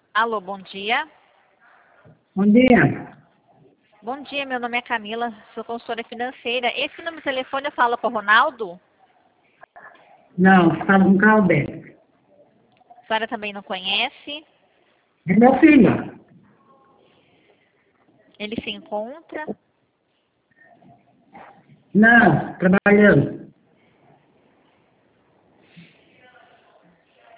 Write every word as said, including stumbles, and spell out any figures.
Alô, bom dia. Bom dia. Bom dia, meu nome é Camila, sou consultora financeira. Esse número de telefone eu falo com o Ronaldo? Não, fala com Calber. A senhora também não conhece? É meu filho. Ele se encontra? Não, trabalhando.